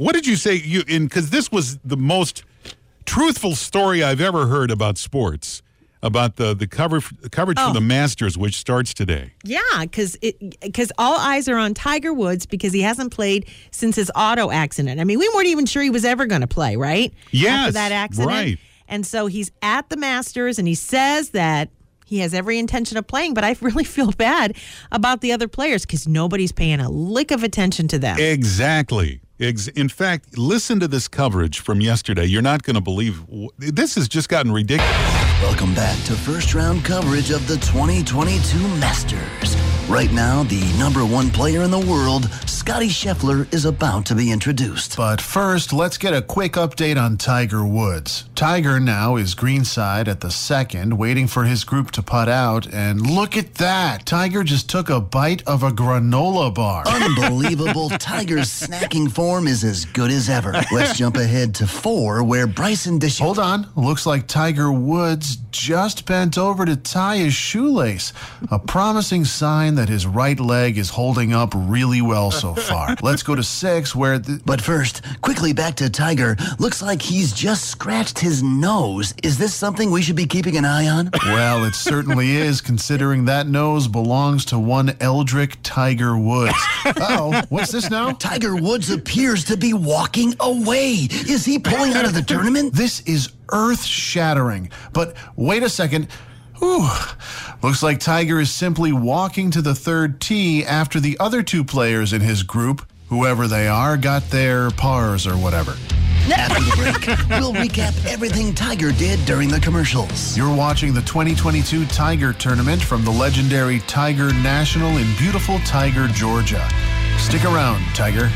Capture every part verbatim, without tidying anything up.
what did you say? You in because this was the most truthful story I've ever heard about sports. About the the cover, coverage oh. for the Masters, which starts today. Yeah, because because all eyes are on Tiger Woods because he hasn't played since his auto accident. I mean, we weren't even sure he was ever going to play, right? Yes, after that accident. Right. And so he's at the Masters, and he says that he has every intention of playing, but I really feel bad about the other players because nobody's paying a lick of attention to them. Exactly. In fact, listen to this coverage from yesterday. You're not going to believe. This has just gotten ridiculous. Welcome back to first round coverage of the twenty twenty-two Masters. Right now, the number one player in the world, Scottie Scheffler, is about to be introduced. But first, let's get a quick update on Tiger Woods. Tiger now is greenside at the second, waiting for his group to putt out. And look at that. Tiger just took a bite of a granola bar. Unbelievable. Tiger's snacking form is as good as ever. Let's jump ahead to four, where Bryson DeChambeau... Hold on. Looks like Tiger Woods just bent over to tie his shoelace. A promising sign that his right leg is holding up really well so far. Let's go to six, where... The- but first, quickly back to Tiger. Looks like he's just scratched his nose. Is this something we should be keeping an eye on? Well, it certainly is, considering that nose belongs to one Eldrick Tiger Woods. Uh-oh, what's this now? Tiger Woods appears to be walking away. Is he pulling out of the tournament? This is earth-shattering. But wait a second. Whew. Looks like Tiger is simply walking to the third tee after the other two players in his group, whoever they are, got their pars or whatever. After the break, we'll recap everything Tiger did during the commercials. You're watching the twenty twenty-two Tiger Tournament from the legendary Tiger National in beautiful Tiger, Georgia. Stick around, Tiger.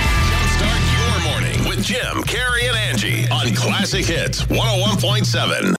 Start your morning with Jim, Carrie, and Angie on Classic Hits one oh one point seven.